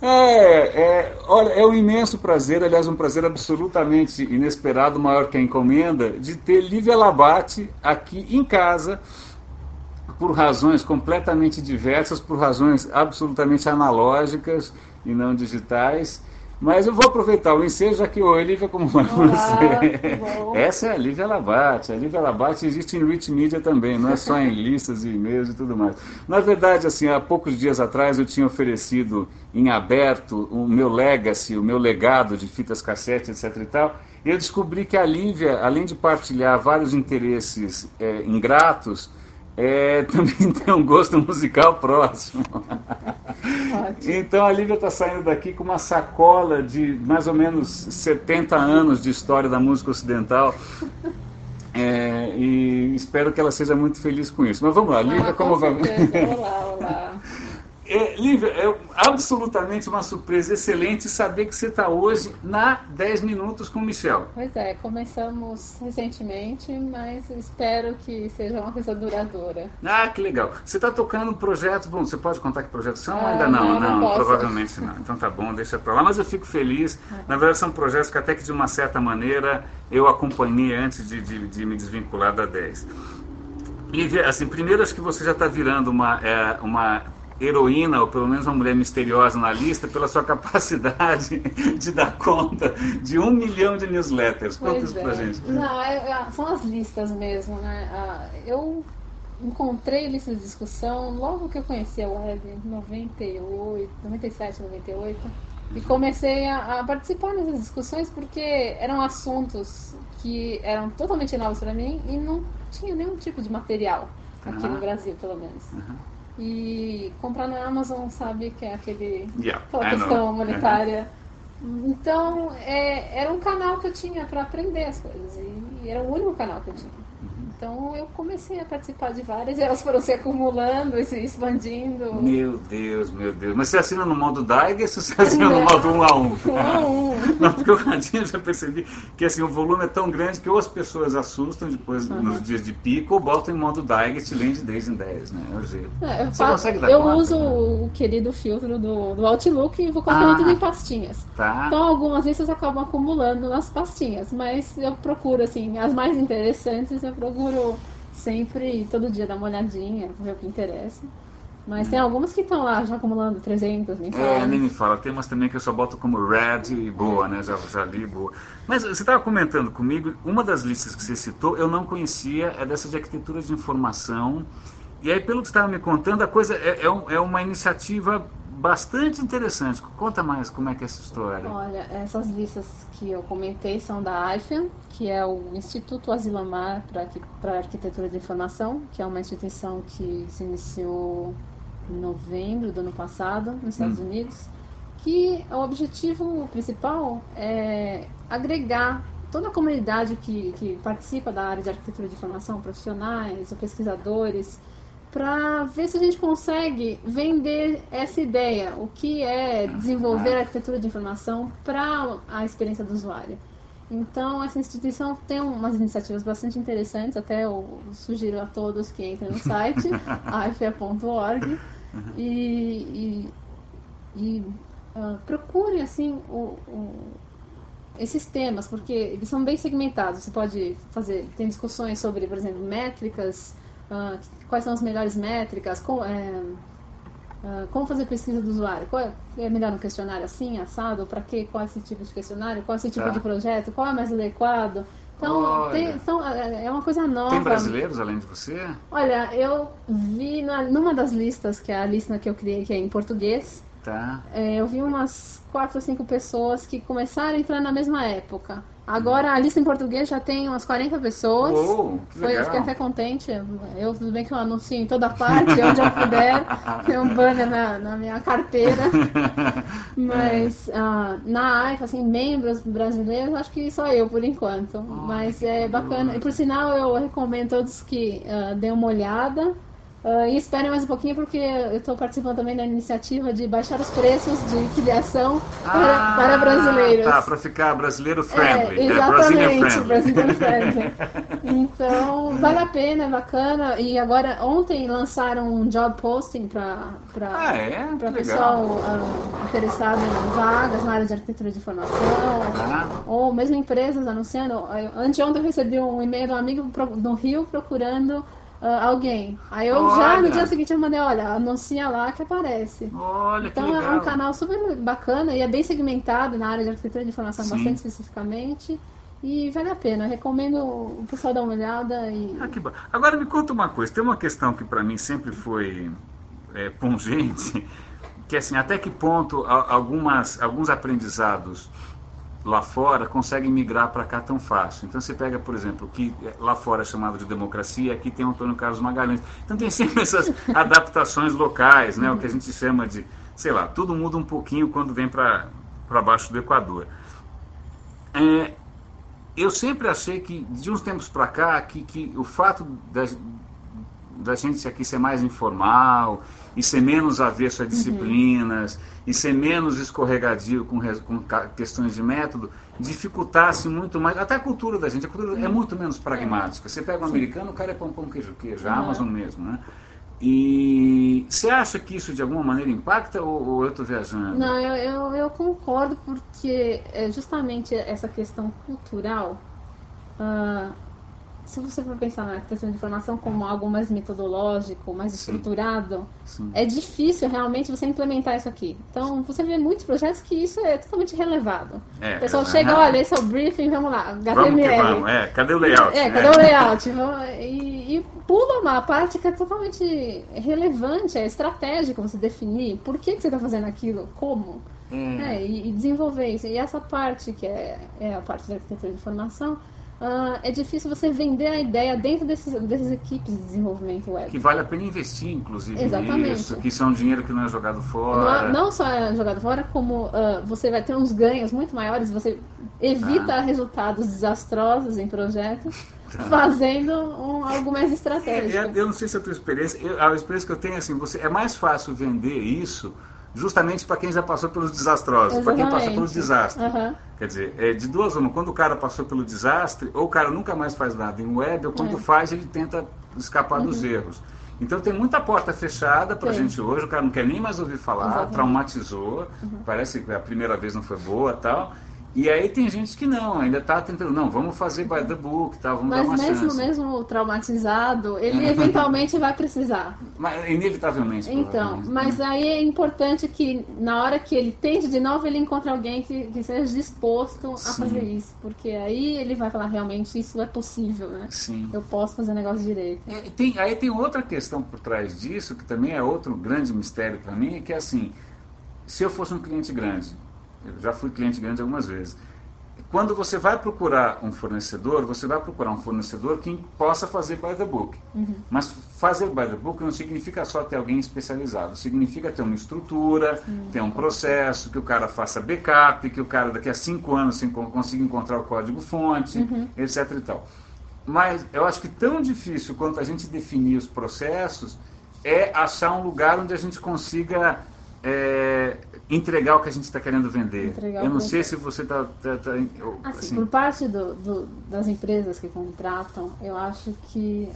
Olha, é um imenso prazer, aliás, um prazer absolutamente inesperado, maior que a encomenda, de ter Lívia Labate aqui em casa, por razões completamente diversas, por razões absolutamente analógicas e não digitais. Mas eu vou aproveitar o ensejo, já que, oi, Lívia, como vai Olá, tudo você? bom? Essa é a Lívia Labate. A Lívia Labate existe em Rich Media também, não é só em listas e e-mails e tudo mais. Na verdade, assim, há poucos dias atrás eu tinha oferecido em aberto o meu legacy, o meu legado de fitas cassete, etc e tal, e eu descobri que a Lívia, além de partilhar vários interesses ingratos, também tem um gosto musical próximo. Ótimo. Então a Lívia está saindo daqui com uma sacola de mais ou menos 70 anos de história da música ocidental. E espero que ela seja muito feliz com isso. Mas vamos lá, Lívia, Ah, com como vai? certeza. Olá, olá. Lívia, é absolutamente uma surpresa excelente saber que você está hoje na 10 Minutos com o Michel. Pois é, começamos recentemente, mas espero que seja uma coisa duradoura. Ah, que legal. Você está tocando um projeto. Bom, você pode contar que projetos são ou ainda Ah, não? não, não Não, posso. provavelmente não. Então tá bom, deixa pra lá. Mas eu fico feliz. Na verdade, são projetos que até que de uma certa maneira eu acompanhei antes de me desvincular da 10. E assim, primeiro acho que você já está virando uma heroína, ou pelo menos uma mulher misteriosa na lista, pela sua capacidade de dar conta de 1 milhão de newsletters. Conta Pois isso pra é. gente. Não, são as listas mesmo, né? Eu encontrei listas de discussão logo que eu conheci a web, em 98, 97, 98. E comecei a participar nessas discussões porque eram assuntos que eram totalmente novos para mim e não tinha nenhum tipo de material aqui no Ah, Brasil, pelo menos. E comprar na Amazon, sabe, que é yeah, aquela I know. questão monetária. Então, era um canal que eu tinha para aprender as coisas e era o único canal que eu tinha. Então, eu comecei a participar de várias e elas foram se acumulando e se expandindo. Meu Deus, meu Deus. Mas você assina no modo Digest ou você assina no modo Não, 1 a 1? um a Não, um. porque eu já percebi que assim, o volume é tão grande que ou as pessoas assustam depois nos dias de pico ou botam em modo Digest e lê de 10 em 10, né? É o jeito. Você consegue dar Eu conta? uso o querido filtro do Outlook e vou colocando tudo em Ah, pastinhas. tá. Então, algumas listas acabam acumulando nas pastinhas, mas eu procuro, assim, as mais interessantes eu procuro sempre, todo dia, dar uma olhadinha, ver o que interessa. Mas tem algumas que estão lá já acumulando 300 Nem me mensagens. fala. Tem umas também que eu só boto como red e boa, né? Já li, boa. Mas você estava comentando comigo, uma das listas que você citou, eu não conhecia, é dessa de arquitetura de informação. E aí, pelo que você estava me contando, a coisa é uma iniciativa bastante interessante. Conta mais como é que é essa história. Olha, essas listas que eu comentei são da IFEM, que é o Instituto Asilamar para Arquitetura de Informação, que é uma instituição que se iniciou em novembro do ano passado, nos Estados Unidos, que o objetivo principal é agregar toda a comunidade que participa da área de arquitetura de informação, profissionais ou pesquisadores, para ver se a gente consegue vender essa ideia, o que é desenvolver a arquitetura de informação para a experiência do usuário. Então, essa instituição tem umas iniciativas bastante interessantes, até eu sugiro a todos que entrem no site, afe.org, e, procurem assim, esses temas, porque eles são bem segmentados. Você pode fazer, tem discussões sobre, por exemplo, métricas, quais são as melhores métricas, como fazer pesquisa do usuário, qual é melhor um questionário assim, assado, para quê, qual é esse tipo de questionário, qual é esse tipo de Tá? projeto, qual é mais adequado. Então, Olha. é uma coisa Tem nova. brasileiros além de você? Olha, eu vi numa das listas, que é a lista que eu criei, que é em português, Tá. eu vi umas 4 ou 5 pessoas que começaram a entrar na mesma época. Agora a lista em português já tem umas 40 pessoas. Uou, que Eu fiquei legal. até contente. Tudo bem que eu anuncio em toda parte, onde eu puder. Tem um banner na minha carteira. Mas na AIFA, assim, membros brasileiros, acho que só eu por enquanto. Olha Mas que é bacana. E curioso. por sinal, eu recomendo todos que deem uma olhada. E esperem mais um pouquinho, porque eu estou participando também da iniciativa de baixar os preços de filiação para brasileiros. Tá, para ficar brasileiro friendly. Exatamente, Brazilian friendly. Então, vale a pena, é bacana. E agora, ontem lançaram um job posting para pessoal interessado em vagas na área de arquitetura de informação, ou mesmo empresas anunciando. Anteontem eu recebi um e-mail de um amigo do Rio procurando alguém. Aí eu já no dia seguinte eu mandei, olha, anuncia lá que aparece. Olha, então que legal. É um canal super bacana e é bem segmentado na área de arquitetura de informação, bastante especificamente. E vale a pena, eu recomendo o pessoal dar uma olhada. Que bom. Agora me conta uma coisa, tem uma questão que para mim sempre foi pungente, que assim, até que ponto alguns aprendizados lá fora conseguem migrar para cá tão fácil. Então você pega, por exemplo, o que lá fora é chamado de democracia, aqui tem o Antônio Carlos Magalhães. Então tem sempre essas adaptações locais, né? O que a gente chama de, sei lá, tudo muda um pouquinho quando vem para baixo do Equador. Eu sempre achei que, de uns tempos para cá, que o fato da gente aqui ser mais informal e ser menos avesso a disciplinas e ser menos escorregadio com questões de método, dificultasse muito mais, até a cultura da gente. A cultura é muito menos pragmática. Você pega um americano, o cara é pão, queijo, a Amazon mesmo, né? E você acha que isso de alguma maneira impacta ou eu estou viajando? Não, eu concordo, porque justamente essa questão cultural, se você for pensar na arquitetura de informação como algo mais metodológico, mais estruturado, é difícil realmente você implementar isso aqui. Então, você vê muitos projetos que isso é totalmente relevado. O pessoal chega, olha, esse é o briefing, vamos lá, HTML. Vamos, cadê o layout? Cadê o layout? E pula uma parte que é totalmente relevante, é estratégico você definir por que você está fazendo aquilo, como. E desenvolver isso. E essa parte, que é a parte da arquitetura de informação, é difícil você vender a ideia dentro dessas equipes de desenvolvimento web. Que vale a pena investir, inclusive, nisso, que isso é um dinheiro que não é jogado fora. Não só é jogado fora, como você vai ter uns ganhos muito maiores, você evita resultados desastrosos em projetos, fazendo algo mais estratégico. Eu não sei se é a tua experiência, a experiência que eu tenho é assim, é mais fácil vender isso justamente para quem já passou pelos desastrosos, para quem passou pelo desastre. Quer dizer, de duas uma, quando o cara passou pelo desastre, ou o cara nunca mais faz nada em web, ou quando faz, ele tenta escapar dos erros. Então tem muita porta fechada para a gente hoje, o cara não quer nem mais ouvir falar, traumatizou, parece que a primeira vez não foi boa e tal. E aí tem gente que não, ainda está tentando, não, vamos fazer by the book, tá, vamos dar uma chance. Mas mesmo traumatizado, ele eventualmente vai precisar. Mas, inevitavelmente. Então, mas aí é importante que na hora que ele tente de novo, ele encontre alguém que seja disposto a fazer isso. Porque aí ele vai falar, realmente, isso é possível, né? Eu posso fazer o negócio direito. Aí tem outra questão por trás disso, que também é outro grande mistério para mim, que é assim, se eu fosse um cliente grande, eu já fui cliente grande algumas vezes. Quando você vai procurar um fornecedor, você vai procurar um fornecedor que possa fazer by the book. Mas fazer by the book não significa só ter alguém especializado. Significa ter uma estrutura, ter um processo, que o cara faça backup, que o cara daqui a 5 anos consiga encontrar o código-fonte, etc. e tal. Mas eu acho que tão difícil quanto a gente definir os processos é achar um lugar onde a gente consiga entregar o que a gente está querendo vender. Eu não sei se você está... Assim, por parte das empresas que contratam, eu acho que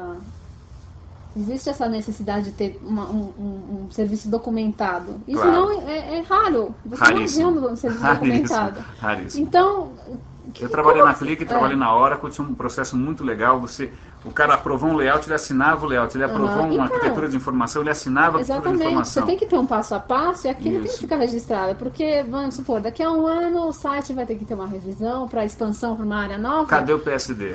existe essa necessidade de ter um serviço documentado. Isso não é raro. Você Raríssimo. não vê um serviço documentado. Raríssimo. Então... Eu trabalhei na Click, trabalhei na Oracle, tinha um processo muito legal. O cara aprovou um layout, ele assinava o layout. Ele aprovou uma arquitetura de informação, ele assinava a arquitetura de informação. Você tem que ter um passo a passo e aquilo tem que ficar registrado. Porque, vamos supor, daqui a um ano o site vai ter que ter uma revisão para expansão para uma área nova. Cadê o PSD?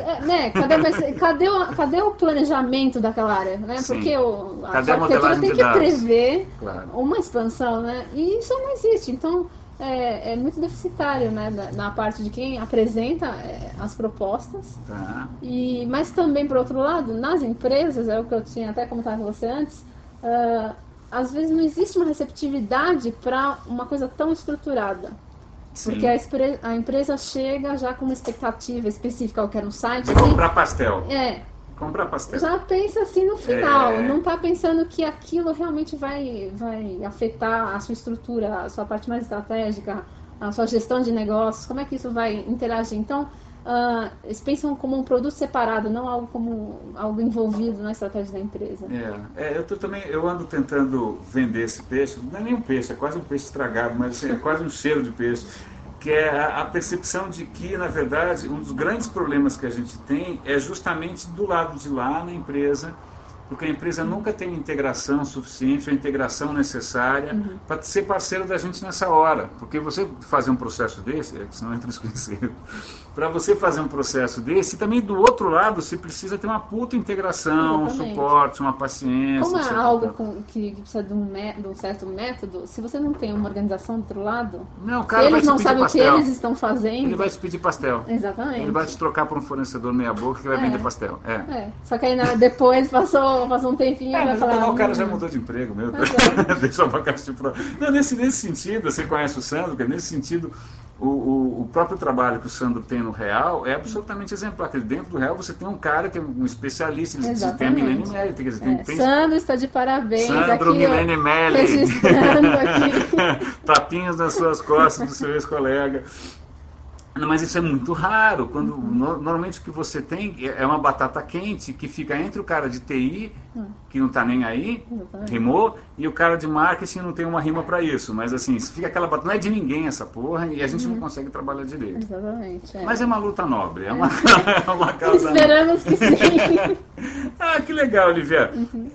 Cadê o planejamento daquela área? Né? Porque a arquitetura tem que prever uma expansão, né? E isso não existe. Então... É muito deficitário, né, na parte de quem apresenta as propostas. Mas também, por outro lado, nas empresas, é o que eu tinha até comentado com você antes, às vezes não existe uma receptividade para uma coisa tão estruturada. Porque a empresa chega já com uma expectativa específica, eu quero um site... Comprar pastel. Comprar pastel. Já pensa assim no final, não está pensando que aquilo realmente vai afetar a sua estrutura, a sua parte mais estratégica, a sua gestão de negócios, como é que isso vai interagir. Então, eles pensam como um produto separado, não algo como algo envolvido na estratégia da empresa. Eu ando tentando vender esse peixe, não é nem um peixe, é quase um peixe estragado, mas assim, é quase um cheiro de peixe, que é a percepção de que, na verdade, um dos grandes problemas que a gente tem é justamente do lado de lá na empresa, porque a empresa nunca tem integração suficiente, a integração necessária para ser parceiro da gente nessa hora. Porque você fazer um processo desse, senão entra desconhecido, para você fazer um processo desse, também do outro lado você precisa ter uma puta integração, um suporte, uma paciência. Como é algo que precisa de um certo método, se você não tem uma organização do outro lado, não, o cara eles não sabem pastel. O que eles estão fazendo. Ele vai te pedir pastel. Exatamente. Ele vai te trocar por um fornecedor meia boca que vai vender pastel. Só que aí depois passou um tempinho e vai falar... O cara já mudou de emprego, meu Deus. Deixa o abacaxi pro... Não, nesse sentido, você conhece o Sandro, que nesse sentido, o próprio trabalho que o Sandro tem no Real é absolutamente exemplar. Porque dentro do Real você tem um cara que é um especialista, ele tem a Milene Melli. Sandro está de parabéns. Sandro aqui, Milene Melli. Registrando aqui. Tapinhas nas suas costas do seu ex-colega. Não, mas isso é muito raro. Quando normalmente o que você tem é uma batata quente que fica entre o cara de TI, que não está nem aí, rimou, e o cara de marketing não tem uma rima para isso. Mas assim, fica aquela batata, não é de ninguém essa porra, e a gente não consegue trabalhar direito. Exatamente. Mas é uma luta nobre, é uma causa. Esperamos que sim. Que legal, Olivia.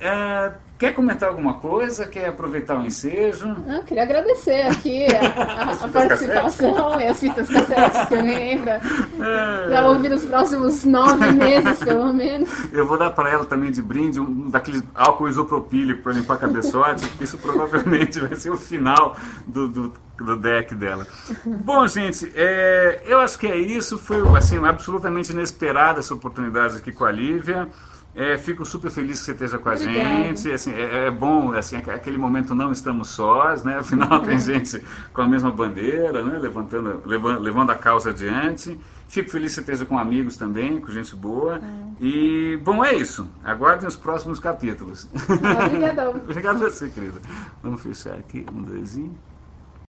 Quer comentar alguma coisa? Quer aproveitar o ensejo? Eu queria agradecer aqui a participação e as fitas cassetes que eu lembro. Para ouvir nos próximos 9 meses, pelo menos. Eu vou dar para ela também de brinde um daqueles álcool isopropílico para limpar cabeçote. Isso provavelmente vai ser o final do deck dela. Bom, gente, eu acho que é isso. Foi assim, absolutamente inesperada essa oportunidade aqui com a Lívia. Fico super feliz que você esteja com a gente. Assim, é bom, assim, aquele momento não estamos sós, né? Afinal tem gente com a mesma bandeira, né? Levando a causa adiante. Fico feliz que você esteja com amigos também, com gente boa. E, bom, é isso. Aguardem os próximos capítulos. Obrigadão. Obrigado a você, querida. Vamos fechar aqui. 1, 2 e...